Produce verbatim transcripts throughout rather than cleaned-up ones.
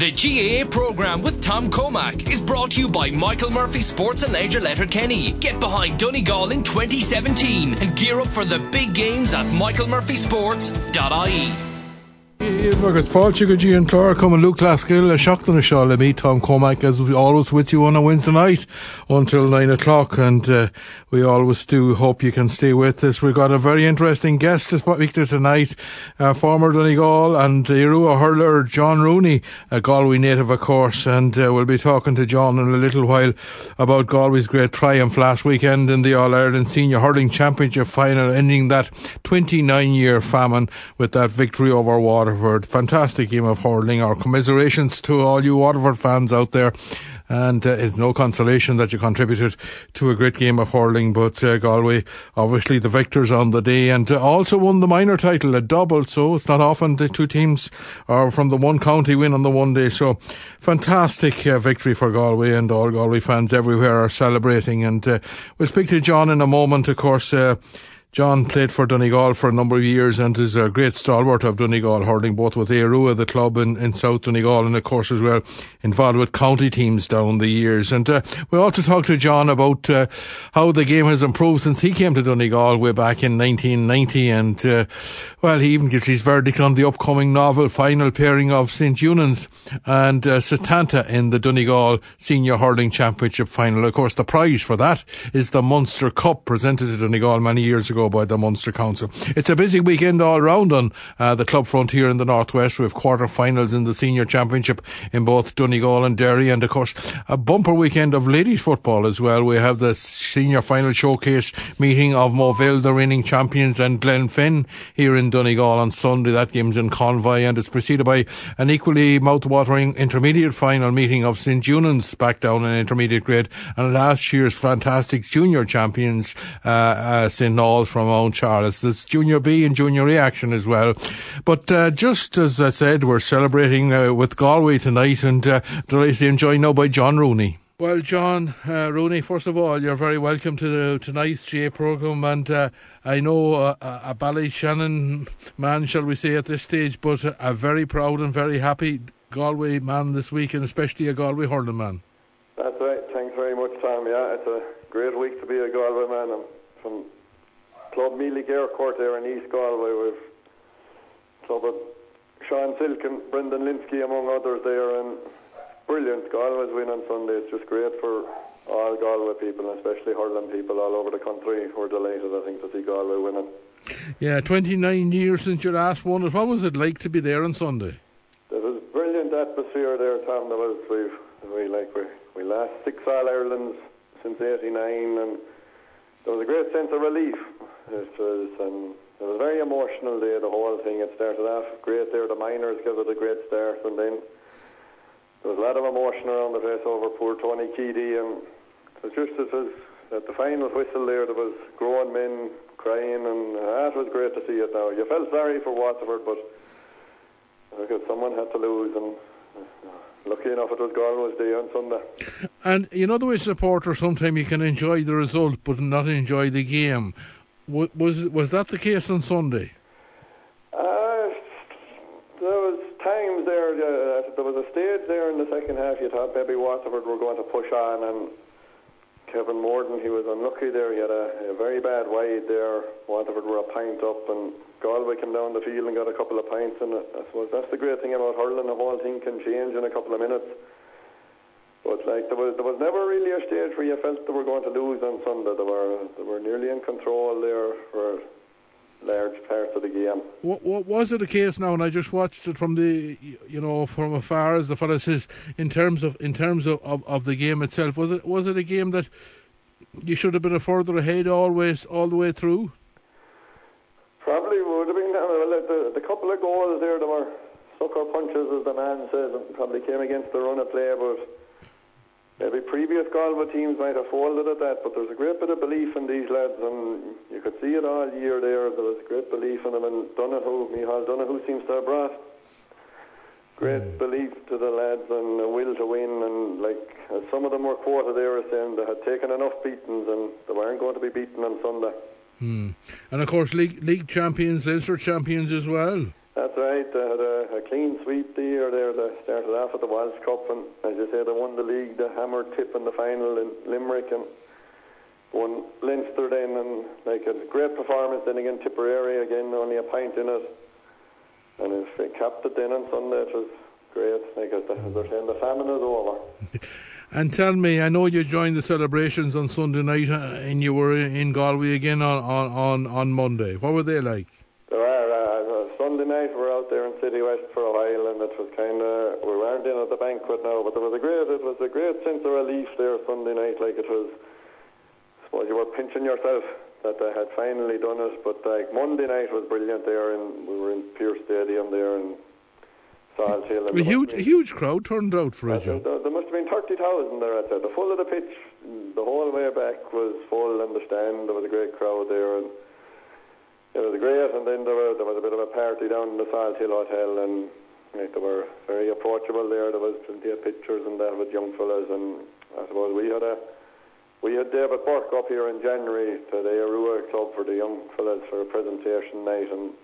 The G A A programme with Tom Comack is brought to you by Michael Murphy Sports and Leisure Letterkenny. Get behind Donegal in twenty seventeen and gear up for the big games at michael murphy sports dot I E. Agus fáilte go dtí an clár cum Luke Laskill a seachtain seo le me Tom Comack, as we always with you on a Wednesday night until nine o'clock, and uh, we always do hope you can stay with us. We've got a very interesting guest this week tonight, uh, former Donegal and Irua hurler John Rooney, a Galway native of course, and uh, we'll be talking to John in a little while about Galway's great triumph last weekend in the All-Ireland Senior Hurling Championship final, ending that twenty-nine year famine with that victory over Waterford. Fantastic game of hurling. Our commiserations to all you Waterford fans out there, and uh, it's no consolation that you contributed to a great game of hurling, but uh, Galway obviously the victors on the day, and uh, also won the minor title, a double, so it's not often the two teams are from the one county win on the one day, so fantastic uh, victory for Galway, and all Galway fans everywhere are celebrating. And uh, we'll speak to John in a moment. Of course, uh, John played for Donegal for a number of years and is a great stalwart of Donegal hurling, both with Éirua, the club in, in South Donegal, and of course as well involved with county teams down the years. And uh, we also talked to John about uh, how the game has improved since he came to Donegal way back in nineteen ninety, and uh, well, he even gives his verdict on the upcoming novel final pairing of Saint Eunan's and uh, Setanta in the Donegal Senior Hurling Championship final. Of course, the prize for that is the Munster Cup, presented to Donegal many years ago by the Munster Council. It's a busy weekend all round on uh, the club front here in the Northwest. We have quarter-finals in the Senior Championship in both Donegal and Derry, and of course a bumper weekend of ladies football as well. We have the senior final showcase meeting of Moville, the reigning champions, and Glenfin here in Donegal on Sunday. That game's in Convoy, and it's preceded by an equally mouth-watering intermediate final meeting of Saint Eunan's back down in intermediate grade, and last year's fantastic junior champions uh, uh, Saint Noel's from Mount Charles. There's Junior B and Junior A action as well. But uh, just as I said, we're celebrating uh, with Galway tonight, and uh, delighted and joined now by John Rooney. Well, John uh, Rooney, first of all, you're very welcome to the, tonight's G A programme, and uh, I know uh, a Ballyshannon man, shall we say, at this stage, but a very proud and very happy Galway man this week, and especially a Galway hurling man. That's right. Thanks very much, Tom. Yeah, it's a great week to be a Galway man. I'm from Club Mealy Court there in East Galway, with Club of Sean Silk and Brendan Linsky among others there, and brilliant. Galway's win on Sunday. It's just great for all Galway people, and especially hurling people all over the country. We're delighted, I think, to see Galway winning. Yeah, twenty-nine years since your last one. What was it like to be there on Sunday? There was brilliant atmosphere there, Tom. There was, we've, we like we we last six All Irelands since eighty-nine, and there was a great sense of relief. It was, um, it was a very emotional day, the whole thing. It started off great there. The minors gave it a great start, and then there was a lot of emotion around the place over poor Tony Keady, and it was just, it was at the final whistle there, there was grown men crying, and uh, it was great to see it now. You felt sorry for Waterford, but because someone had to lose, and uh, lucky enough it was Galway's day on Sunday. And you know the way supporters, sometimes you can enjoy the result but not enjoy the game. Was was that the case on Sunday? Uh, there was times there, uh, there was a stage there in the second half you thought maybe Waterford were going to push on, and Kevin Morden, he was unlucky there. He had a, a very bad wide there. Waterford were a pint up, and Galway came down the field and got a couple of pints, and I suppose that's the great thing about hurling. The whole thing can change in a couple of minutes. But like there was, there was never really a stage where you felt they were going to lose on Sunday. They were, they were nearly in control there for large parts of the game. What, what was it a case now? And I just watched it from the, you know, from afar, as the fellow says, in terms of in terms of, of, of the game itself. Was it was it a game that you should have been a further ahead always all the way through? Probably would have been. Well, the, the couple of goals there, they were sucker punches, as the man says, and probably came against the run of play, but maybe previous Galway teams might have folded at that, but there's a great bit of belief in these lads, and you could see it all year there. There was great belief in them, and Donoghue, Micheál Donoghue seems to have brought great mm. belief to the lads and a will to win, and like as some of them were quoted there as saying they had taken enough beatings and they weren't going to be beaten on Sunday. Mm. And of course league, league champions, Leinster champions as well. That's right. They had a, a clean sweep the year there. They started off at the Walsh Cup, and as you said, they won the league, the hammer tip in the final in Limerick, and won Leinster then, and like a great performance then again Tipperary again, only a pint in it, and if they capped it then on Sunday, it was great. Like as they're saying, the famine is over. And tell me, I know you joined the celebrations on Sunday night, uh, and you were in Galway again on, on, on, on Monday. What were they like? There are, uh, Sunday night we were out there in City West for a while, and it was kind of, we weren't in at the banquet now, but there was a great, it was a great sense of relief there Sunday night. Like it was, I suppose you were pinching yourself that they had finally done it, but like Monday night was brilliant there, and we were in Pierce Stadium there, and Salt Hill. A huge, a huge crowd turned out for it. There, there must have been thirty thousand there, I'd say. The full of the pitch, the whole way back was full, and the stand, there was a great crowd there, and it was great. And then there, were, there was a bit of a party down in the Salt Hill Hotel, and like, they were very approachable there. There was plenty of pictures and that with young fellas, and I suppose we had a we had David Burke up here in January to the Arua Club for the young fellas for a presentation night, and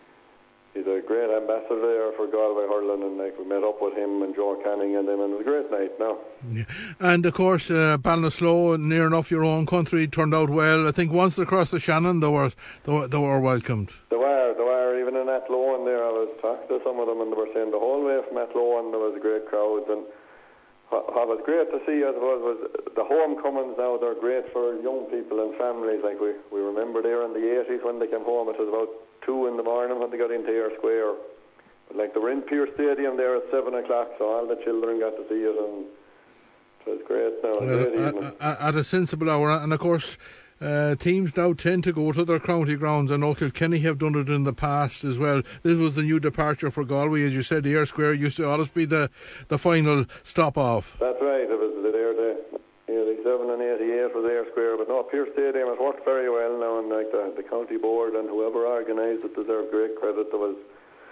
he's a great ambassador there for Galway hurling, and like we met up with him and Joe Canning and them, and it was a great night now. Yeah. And of course, uh, Ballinasloe, near enough your own country, turned out well. I think once across the Shannon, they were they were, they were welcomed. They were, they were. Even in Athlone there, I was talking to some of them, and they were saying the whole way from Athlone there was a great crowd, and what was great to see, I suppose, was the homecomings now. They're great for young people and families. Like we, we remember there in the eighties when they came home, it was about two in the morning when they got into Ayr Square. But like they were in Pierce Stadium there at seven o'clock, so all the children got to see it, and it was great now. Well, at, at, at a sensible hour, and of course, uh, teams now tend to go to their county grounds. I know Kilkenny have done it in the past as well. This was the new departure for Galway, as you said. The Ayr Square used to always be the, the final stop off. That's right. It was there the eighty-seven and eighty-eight was Ayr Square, but no, Pierce Stadium, it worked very well now, and like the, the county board and whoever organised it deserved great credit. There was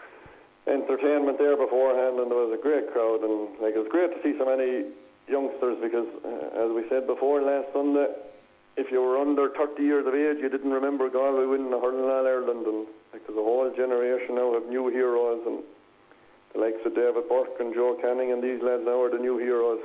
entertainment there beforehand, and there was a great crowd, and like it was great to see so many youngsters, because uh, as we said before last Sunday, if you were under thirty years of age, you didn't remember Galway winning the hurling all Ireland, and like there's a whole generation now of new heroes, and the likes of David Burke and Joe Canning and these lads now are the new heroes.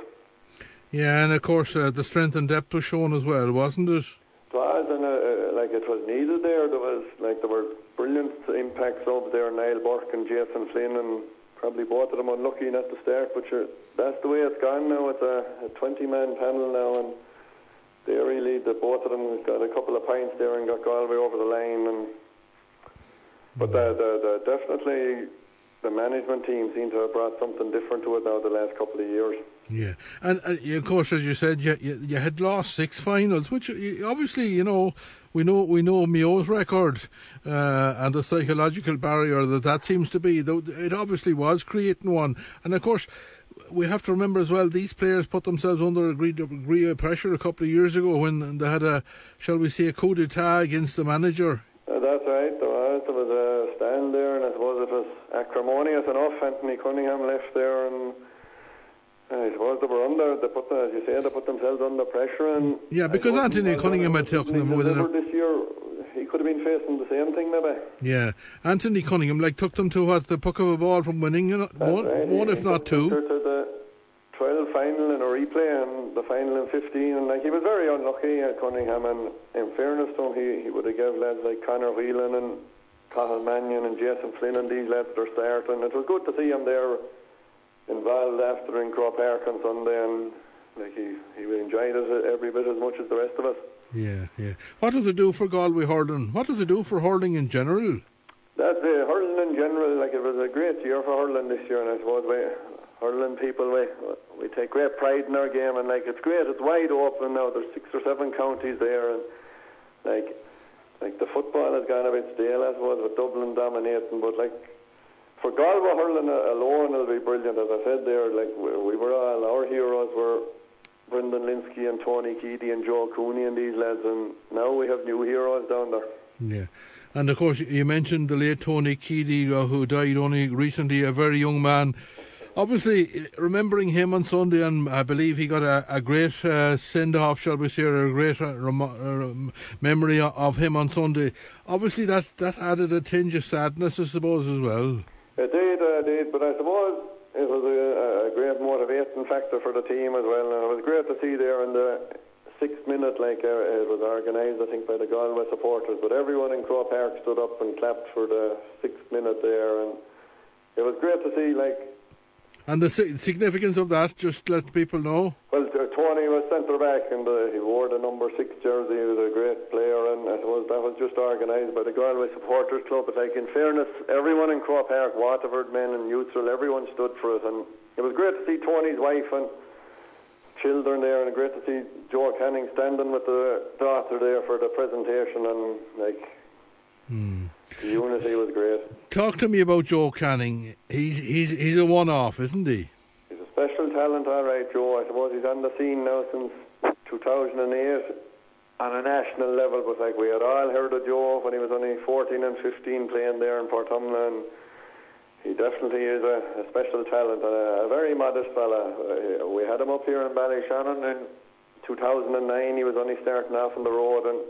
Yeah, and of course uh, the strength and depth was shown as well, wasn't it? It was, and uh, like it was needed there. There was like there were brilliant impacts over there, Niall Burke and Jason Flynn, and probably both of them unlucky at the start, but sure, that's the way it's gone now. It's a twenty-man panel now, and they really, the both of them got a couple of pints there and got Galway over the line. And but the, the, the, definitely the management team seem to have brought something different to it now the last couple of years. Yeah, and uh, of course, as you said, you, you, you had lost six finals, which obviously, you know, we know we know Meo's record uh, and the psychological barrier that that seems to be. It obviously was creating one, and of course, we have to remember as well, these players put themselves under a great degree of pressure a couple of years ago when they had a, shall we say, a coup d'etat against the manager. Uh, that's right, there was, there was a stand there, and I suppose it was acrimonious enough. Anthony Cunningham left there, and I suppose they were under, they put, as you say, they put themselves under pressure. And yeah, because Anthony Cunningham had taken them within a... this year, he could have been facing the same thing maybe. Yeah, Anthony Cunningham like took them to what, the puck of a ball from winning you know, one, right. one if not two. To the twelve final in a replay and the final in fifteen, and like he was very unlucky at Cunningham, and in fairness to him, he, he would have given lads like Conor Whelan and Cathal Mannion and Jason Flynn and these lads their start, and it was good to see him there involved after in Croke Park on Sunday, and like he, he enjoyed it every bit as much as the rest of us. Yeah, yeah. What does it do for Galway hurling? What does it do for hurling in general? That's it, hurling in general, like it was a great year for hurling this year, and I suppose we, hurling people, we, we take great pride in our game, and like it's great, it's wide open now, there's six or seven counties there, and like like the football has gone a bit stale, I suppose, with Dublin dominating, but like for Galway hurling alone, it'll be brilliant. As I said there, like we, we were all, our heroes were Brendan Linsky and Tony Keady and Joe Cooney and these lads, and now we have new heroes down there. Yeah, and of course you mentioned the late Tony Keady, uh, who died only recently, a very young man Obviously, remembering him on Sunday, and I believe he got a, a great uh, send-off, shall we say, or a great uh, rem- uh, memory of him on Sunday. Obviously, that, that added a tinge of sadness, I suppose, as well. It did, uh, it did, but I suppose it was a, a great motivating factor for the team as well. And it was great to see there in the sixth minute, like uh, it was organised, I think, by the Galway supporters, but everyone in Croke Park stood up and clapped for the sixth minute there, and it was great to see, like. And the significance of that, just let people know. Well, Tony was centre back, and uh, he wore the number six jersey. He was a great player, and I suppose that was just organised by the Galway Supporters Club. But like, in fairness, everyone in Croke Park, Waterford men and Youthful, everyone stood for it, and it was great to see Tony's wife and children there, and great to see Joe Canning standing with the daughter there for the presentation, and like. Hmm. The unity was great. Talk to me about Joe Canning. He's he's he's a one-off, isn't he? He's a special talent, all right, Joe. I suppose he's on the scene now since two thousand eight on a national level. But like, we had all heard of Joe when he was only fourteen and fifteen playing there in Portumna, and he definitely is a, a special talent and a, a very modest fella. Uh, we had him up here in Ballyshannon in two thousand nine. He was only starting off on the road, and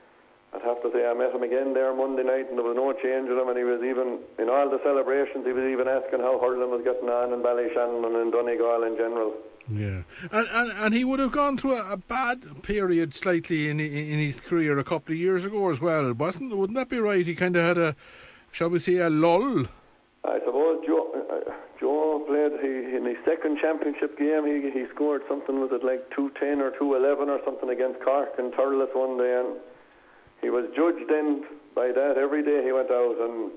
I'd have to say I met him again there Monday night, and there was no change with him, and he was even, in all the celebrations, he was even asking how hurling was getting on in Ballyshannon and in Donegal in general. Yeah, and and, and he would have gone through a, a bad period slightly in in his career a couple of years ago as well, wasn't? Wouldn't that be right? He kind of had a, shall we say, a lull. I suppose Joe, uh, Joe played he, in his second championship game. He he scored something, was it like two ten or two eleven or something against Cork and Thurles one day, and he was judged then by that every day he went out, and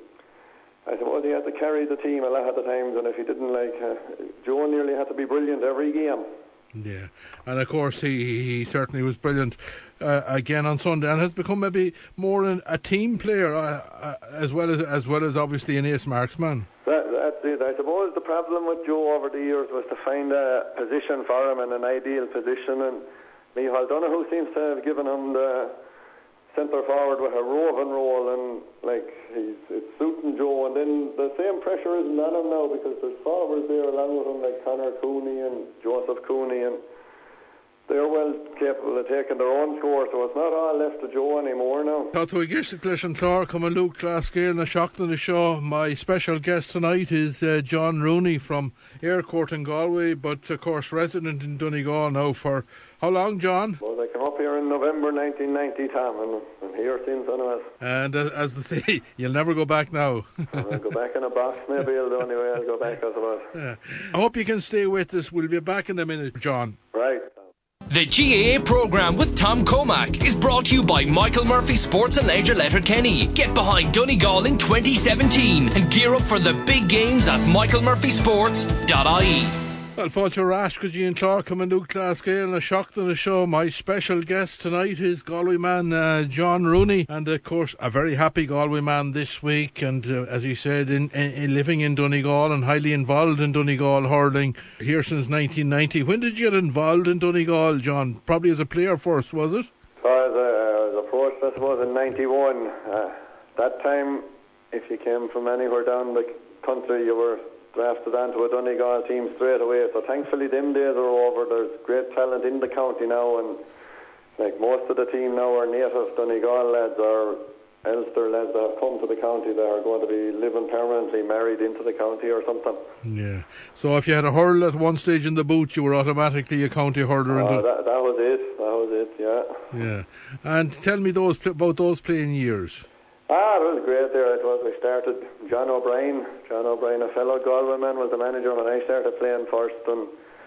I suppose he had to carry the team a lot of the times, and if he didn't, like, uh, Joe nearly had to be brilliant every game. Yeah, and of course he, he certainly was brilliant uh, again on Sunday, and has become maybe more an, a team player uh, uh, as well as as well as obviously an ace marksman. That, that's it. I suppose the problem with Joe over the years was to find a position for him and an ideal position, and Micheál Donoghue seems to have given him the centre forward with a roving role, and like he's it's suiting Joe, and then the same pressure isn't on him now because there's forwards there along with him like Conor Cooney and Joseph Cooney, and they're well capable of taking their own score, so it's not all left to Joe anymore now. Tá we gist Clish and Clark come and Luke Glasgow na shocked on the show. My special guest tonight is uh, John Rooney from Aircourt in Galway, but of course resident in Donegal now for how long, John? Well, I came up here in November nineteen ninety, Tom, and I'm here since anyways. And uh, as they say, you'll never go back now. I'll go back in a box, maybe. The only way I'll go back, I suppose. Yeah. I hope you can stay with us. We'll be back in a minute, John. Right. The G A A programme with Tom Comack is brought to you by Michael Murphy Sports and Leisure Letterkenny. Get behind Donegal in twenty seventeen and gear up for the big games at michael murphy sports dot I E. Well, Fáilte Rash, Eugene Clark, coming to Glasgow, and a shock to the show. My special guest tonight is Galway man uh, John Rooney, and of course a very happy Galway man this week, and uh, as he said, in, in, in living in Donegal and highly involved in Donegal hurling here since nineteen ninety. When did you get involved in Donegal, John? Probably as a player first, was it? So I was, uh, I was approached, I suppose, in ninety-one. Uh, that time, if you came from anywhere down the country, you were drafted onto a Donegal team straight away. So thankfully them days are over. There's great talent in the county now, and like most of the team now are native Donegal lads or Ulster lads that have come to the county that are going to be living permanently married into the county or something. Yeah. So if you had a hurl at one stage in the boot, you were automatically a county hurler. Oh, into that, that was it. That was it, yeah. Yeah. And tell me those about those playing years. Ah, it was great there. It was. We started, John O'Brien, John O'Brien, a fellow Galway man, was the manager when I started playing first, and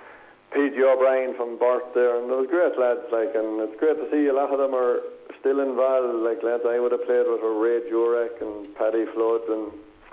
P G O'Brien from Burt there, and there was great lads, like, and it's great to see a lot of them are still involved, like lads I would have played with were Ray Jurek and Paddy Flood and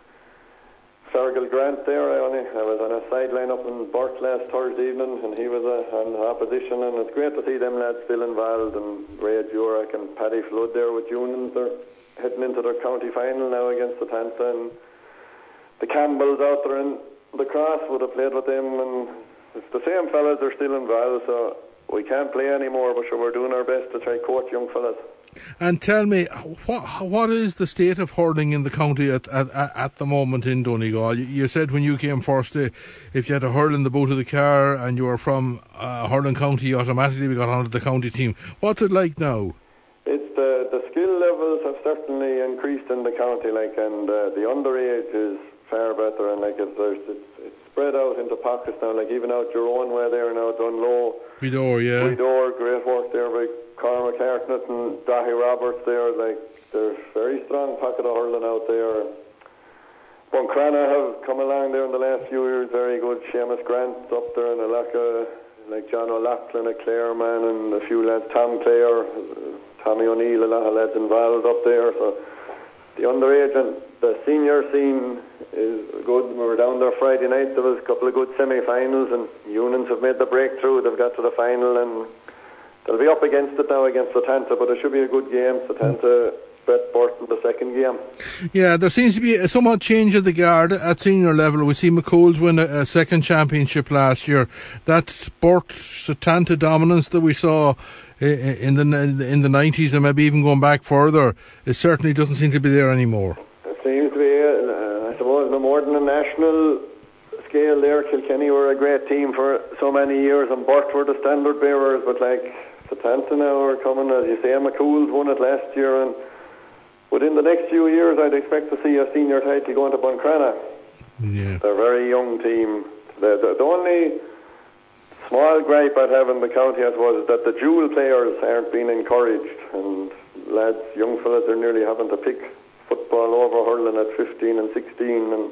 Fergal Grant there. I only I was on a sideline up in Burt last Thursday evening, and he was uh, on the opposition, and it's great to see them lads still involved, and Ray Jurek and Paddy Flood there with Unions. They're heading into their county final now against the Tanta, and the Campbells out there in the Cross would have played with them, and it's the same fellas are still involved, so we can't play anymore, but sure, we're doing our best to try coach young fellas. And tell me, what what is the state of hurling in the county at at, at the moment in Donegal? You, you said when you came first, uh, if you had a hurl in the boot of the car and you were from uh, hurling county, you automatically got onto the county team. What's it like now? It's the the skill levels have certainly increased in the county, like, and uh, the underage is far better, and like it's, it's it's spread out into pockets now. Like even out your own way there now, Dunlow, Widor, yeah, Widor, great work there by Cormac Hartnett and Dahi Roberts there. Like there's very strong pocket of hurling out there. Buncrana have come along there in the last few years, very good. Seamus Grant up there in Alaka, like John O'Loughlin, a Clare man, and a few lads, Tom Clare, Tommy O'Neill, a lot of lads involved up there. So the underage and the senior scene is good. We were down there Friday night. There was a couple of good semi-finals, and Unions have made the breakthrough. They've got to the final, and they'll be up against it now against Satanta, but it should be a good game. Satanta, Brett Burton, the second game. Yeah, there seems to be a somewhat change of the guard at senior level. We see McCool's win a, a second championship last year. That sport Satanta dominance that we saw in the in the nineties and maybe even going back further, it certainly doesn't seem to be there anymore. It seems to be, uh, I suppose, no more than a national scale there. Kilkenny were a great team for so many years, and Burt were the standard bearers, but like Satanta now are coming, as you say, McCool's won it last year, and within the next few years I'd expect to see a senior title going to Buncrana. Yeah. They're a very young team. The, the, the only small gripe I'd have in the county, I suppose, is that the dual players aren't being encouraged, and lads, young fellas, are nearly having to pick football over hurling at fifteen and sixteen. And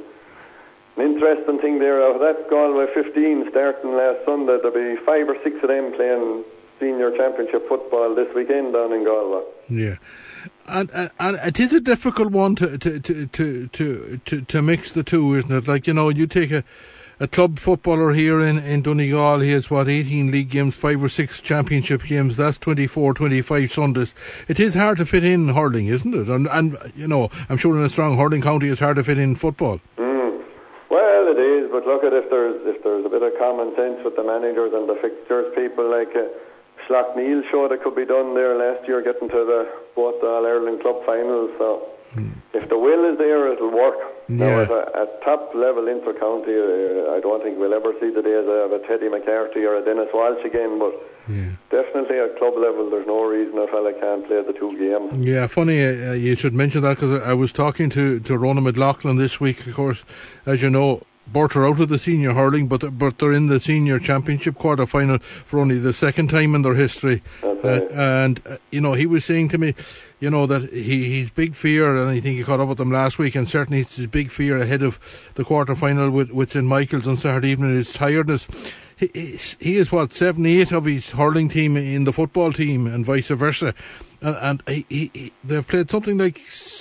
an interesting thing there, out of that Galway fifteen starting last Sunday, there'll be five or six of them playing senior championship football this weekend down in Galway. Yeah. And, and and it is a difficult one to to, to, to, to, to to mix the two, isn't it? Like, you know, you take a, a club footballer here in, in Donegal, he has, what, eighteen league games, five or six championship games, that's twenty-four, twenty-five Sundays. It is hard to fit in hurling, isn't it? And, and you know, I'm sure in a strong hurling county it's hard to fit in football. Mm. Well, it is, but look at if there's if there's a bit of common sense with the managers and the fixtures, people like uh, Schlock-Neil showed it could be done there last year, getting to the both the All-Ireland club finals. So mm. if the will is there, it'll work. Yeah. Now, at, a, at top level inter-county, uh, I don't think we'll ever see the days of a Teddy McCarthy or a Dennis Walsh again, but yeah. definitely at club level, there's no reason a fella can't play the two games. Yeah, funny uh, you should mention that, because I was talking to, to Rona McLaughlin this week. Of course, as you know, Burt are out of the senior hurling, but they're, but they're in the senior championship quarter final for only the second time in their history. That's uh, right. And uh, you know, he was saying to me, you know, that he he's big fear, and I think he caught up with them last week, and certainly it's his big fear ahead of the quarter final with with Saint Michael's on Saturday evening is tiredness. He is, he is what, seven, eight of his hurling team in the football team, and vice versa, and, and he, he, he, they've played something like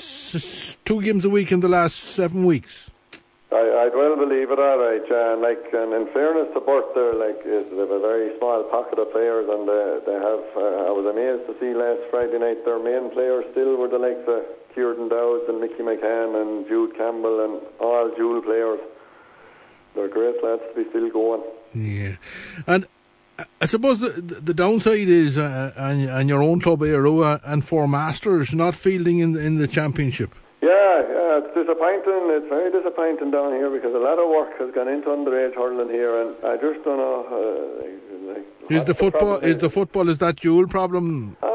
s- two games a week in the last seven weeks. I, I'd well believe it, all right, John. Like, and in fairness to Burt, they're like they have a very small pocket of players, and they, they have. Uh, I was amazed to see last Friday night their main players still were the likes of Kieran Dowds and Mickey McCann and Jude Campbell and all dual players. They're great lads to be still going. Yeah, and I suppose the the downside is, uh, and, and your own club Aoireachta and Four Masters not fielding in in the championship. Yeah, yeah, it's disappointing. It's very disappointing down here, because a lot of work has gone into underage hurling here, and I just don't know. Uh, like, is the football is the football is that dual problem? Uh,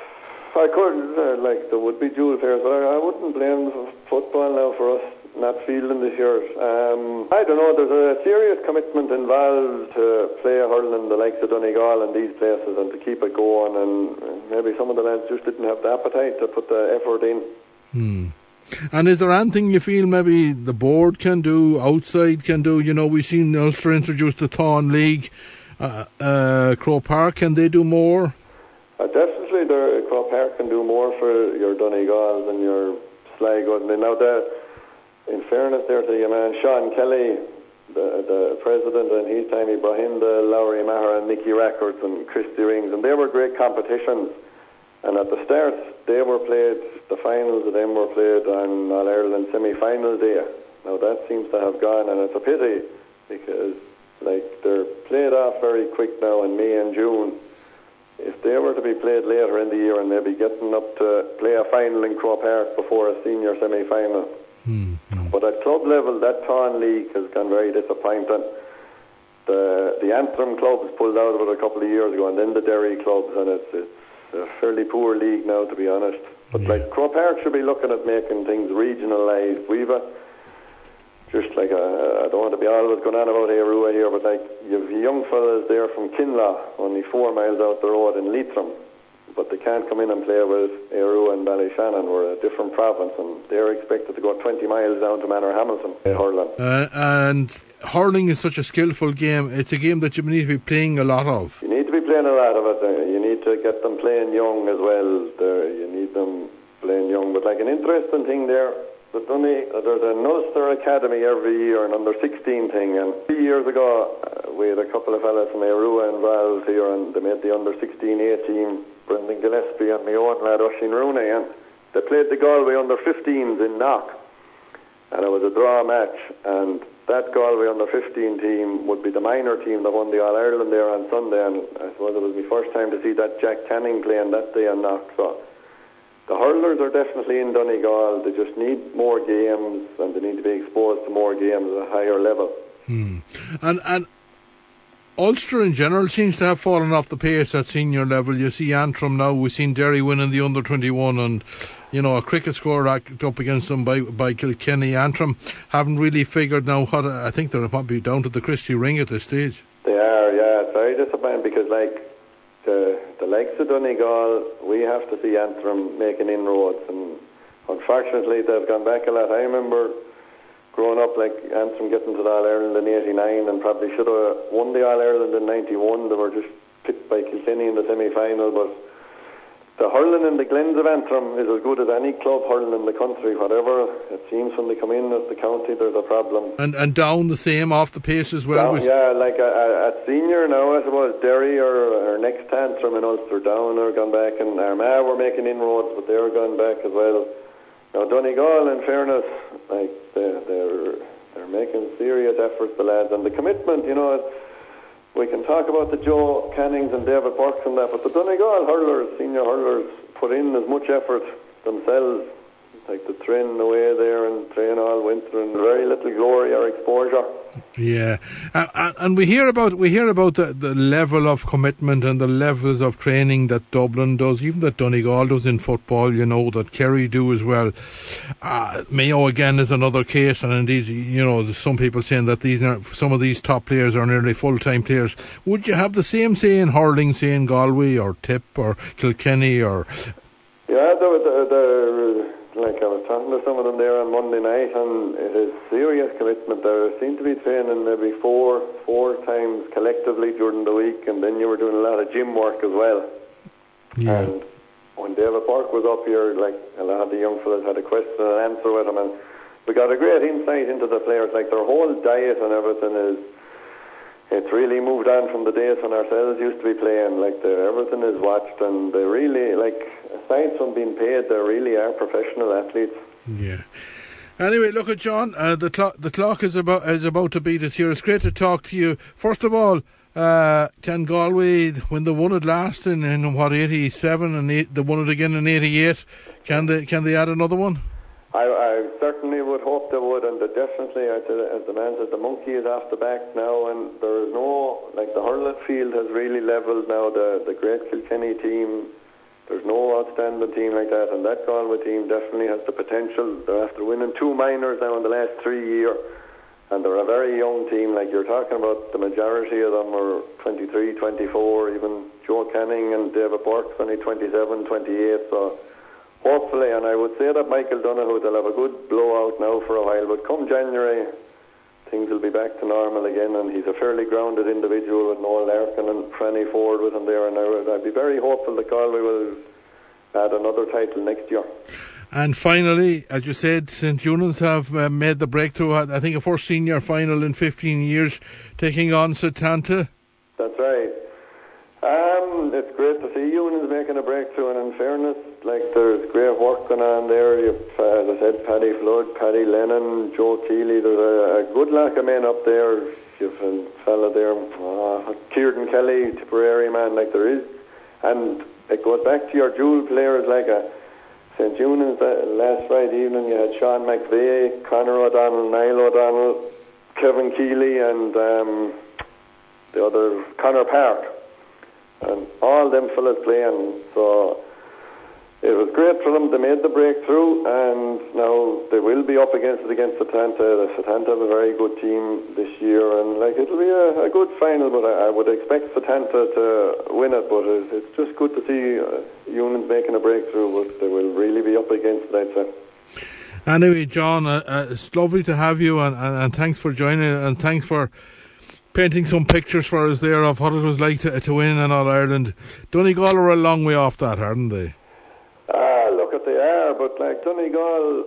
I could uh, like there would be dual players, but I, I wouldn't blame football now for us not fielding this year. Um, I don't know. There's a serious commitment involved to play hurling the likes of Donegal and these places, and to keep it going. And maybe some of the lads just didn't have the appetite to put the effort in. Hmm. And is there anything you feel maybe the board can do, outside can do? You know, we've seen Ulster introduce the Thorn League. Uh, uh, Croke Park, can they do more? Uh, definitely, the Croke Park can do more for your Donegals and your Sligo. And now, the, in fairness there to your man, Sean Kelly, the, the president, and his time he brought in the Lowry Maher and Nicky Records and Christy Rings, and they were great competitions. And at the start, they were played, the finals of them were played on All-Ireland semi-final day. Now that seems to have gone, and it's a pity, because like they're played off very quick now in May and June. if they were to be played later in the year and maybe getting up to play a final in Croke Park before a senior semi-final. Mm-hmm. But at club level, that Tawn League has gone very disappointing. The the Antrim clubs pulled out of it a couple of years ago, and then the Derry clubs, and it's, it's a fairly poor league now, to be honest. But yeah. like Croke Park should be looking at making things regionalised. We've a Just like, a, I don't want to be always going on about Arua here, but like, you've young fellas there from Kinlaw, only four miles out the road in Leitrim, but they can't come in and play with Arua and Ballyshannon. We're a different province, and they're expected to go twenty miles down to Manor Hamilton in hurling. Uh, and hurling is such a skillful game. It's a game that you need to be playing a lot of. You need to be playing a lot of it. Uh, you need to get them playing young as well. There, you need them playing young. But like, an interesting thing there, But Dooney, uh, there's a Ulster Academy every year, an under sixteen thing, and three years ago uh, we had a couple of fellas from Arua involved here, and they made the under sixteen A team, Brendan Gillespie and my own lad Oisin Rooney, and they played the Galway under fifteens in Knock, and it was a draw match, and that Galway under fifteen team would be the minor team that won the All-Ireland there on Sunday, and I suppose it was my first time to see that Jack Canning playing that day in Knock, so the hurlers are definitely in Donegal. They just need more games, and they need to be exposed to more games at a higher level. Hmm. And and Ulster in general seems to have fallen off the pace at senior level. You see Antrim now. We've seen Derry winning the under twenty-one, and you know a cricket score racked up against them by by Kilkenny. Antrim haven't really figured now how to, I think they're probably down to the Christie Ring at this stage. They are, yeah. It's very disappointing because, like, The, the likes of Donegal, we have to see Antrim making inroads, and unfortunately they've gone back a lot. I remember growing up, like, Antrim getting to the All-Ireland in eighty-nine and probably should have won the All-Ireland in ninety-one. They were just picked by Kilkenny in the semi-final, but the hurling in the Glens of Antrim is as good as any club hurling in the country. Whatever it seems when they come in as the county, there's a problem. And and down the same off the pace as well. Down, yeah, like uh, at senior now, I suppose Derry or, or next to Antrim in Ulster Down are gone back, and Armagh were making inroads, but they were gone back as well. Now Donegal, in fairness, like they're they're, they're making serious efforts, the lads, and the commitment. You know, we can talk about the Joe Cannings and David Burks and that, but the Donegal hurlers, senior hurlers, put in as much effort themselves, like to train away there and train all winter, and very little glory or exposure. Yeah, uh, and we hear about we hear about the, the level of commitment and the levels of training that Dublin does, even that Donegal does in football. You know, that Kerry do as well. Uh, Mayo again is another case, and indeed, you know, there's some people saying that these are, some of these top players are nearly full-time players. Would you have the same say in hurling, say in Galway or Tip or Kilkenny or? Yeah, the, the, the like I was talking to some of them there on Monday night, and it is serious commitment. There seem to be training maybe four four times collectively during the week, and then you were doing a lot of gym work as well. Yeah. And when David Park was up here, like a lot of the young fellas had a question and answer with him, and we got a great insight into the players. Like their whole diet and everything is, it's really moved on from the days when ourselves used to be playing. Like the, everything is watched, and they really, like, aside from being paid, they really are professional athletes. Yeah. Anyway, look at John. Uh, the clock, the clock is about is about to beat us here. It's great to talk to you. First of all, uh, can Galway, when they won it last in, in what eighty-seven, and eight, they won it again in eighty-eight, can they can they add another one? I, I certainly would hope they would, and they definitely, as the, as the man said, the monkey is off the back now, and there is no, like the hurling field has really levelled now. The the great Kilkenny team, there's no outstanding team like that, and that Galway team definitely has the potential. They're after winning two minors now in the last three years, and they're a very young team. Like you're talking about, the majority of them are twenty-three, twenty-four, even Joe Canning and David Burke's only twenty-seven, twenty-eight, so hopefully, and I would say that Michael Donoghue, they'll have a good blowout now for a while, but come January, things will be back to normal again, and he's a fairly grounded individual with Noel Larkin and Franny Ford with him there, and I would, I'd be very hopeful that Galway will add another title next year. And finally, as you said, Saint Eunan's have uh, made the breakthrough. I think a first senior final in fifteen years, taking on Setanta. That's right. Um, it's great to see Eunan's making a breakthrough, and in fairness, like there's great work going on there. You've, uh, as I said, Paddy Flood, Paddy Lennon, Joe Keeley. There's a, a good lot of men up there. You've a fella there, uh, Kieran Kelly, Tipperary man. Like there is And it goes back to your jewel players like a Saint Eunan's uh, last Friday evening. You had Sean McVeigh, Conor O'Donnell, Niall O'Donnell, Kevin Keeley, and um, the other Conor Park, and all them fellas playing. So it was great for them. They made the breakthrough, and now they will be up against it against Setanta. Setanta have a very good team this year, and like it'll be a, a good final. But I, I would expect Setanta to win it. But it's, it's just good to see uh, Eunan's making a breakthrough. But they will really be up against it, I'd say. Anyway, John, uh, uh, it's lovely to have you, and, and, and thanks for joining, and thanks for painting some pictures for us there of what it was like to, to win in All-Ireland. Donegal are a long way off that, aren't they? Ah, look at they are, but like Donegal,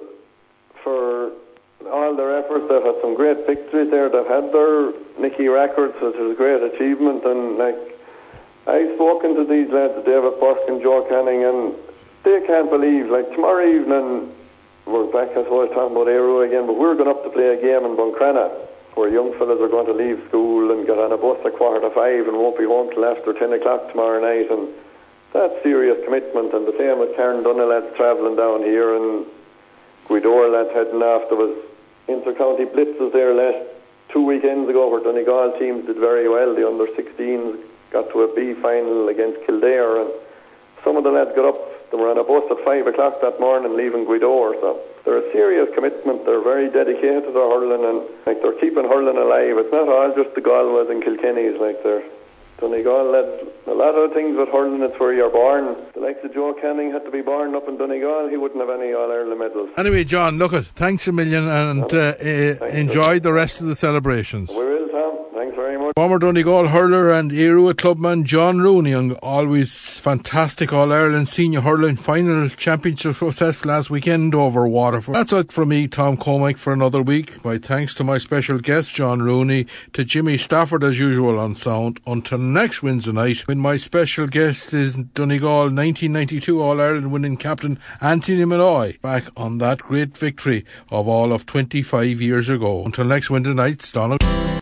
for all their efforts, they've had some great victories there. They've had their Nicky records, which is a great achievement. And like I've spoken to these lads, David Busk and Joe Canning, and they can't believe. Like tomorrow evening, we're back, I suppose, talking about Aero again, but we're going up to play a game in Buncrana, where young fellas are going to leave school and get on a bus at quarter to five and won't be home till after ten o'clock tomorrow night. And that's serious commitment. And the same with Karen Dunne lads travelling down here, and Guidor lads heading off. There was inter-county blitzes there last two weekends ago where Donegal teams did very well. The under sixteens got to a B final against Kildare, and some of the lads got up. They were on a bus at five o'clock that morning leaving Guidor. So they're a serious commitment. They're very dedicated to hurling, and like they're keeping hurling alive. It's not all just the Galways and Kilkennys. Like they're Donegal led a lot of things with hurling. It's where you're born. The likes of Joe Canning had to be born up in Donegal. He wouldn't have any All-Ireland medals. Anyway, John, look it. Thanks a million, and uh, uh, enjoy the rest of the celebrations. We will, Tom. Thanks very much. Former Donegal hurler and Aero clubman John Rooney, and always fantastic All-Ireland senior hurling final championship success last weekend over Waterford. That's it from me, Tom Cormack, for another week. My thanks to my special guest John Rooney, to Jimmy Stafford as usual on sound. Until next Wednesday night, when my special guest is Donegal nineteen ninety-two All-Ireland winning captain Anthony Malloy, back on that great victory of all of twenty-five years ago. Until next Wednesday night, Donald.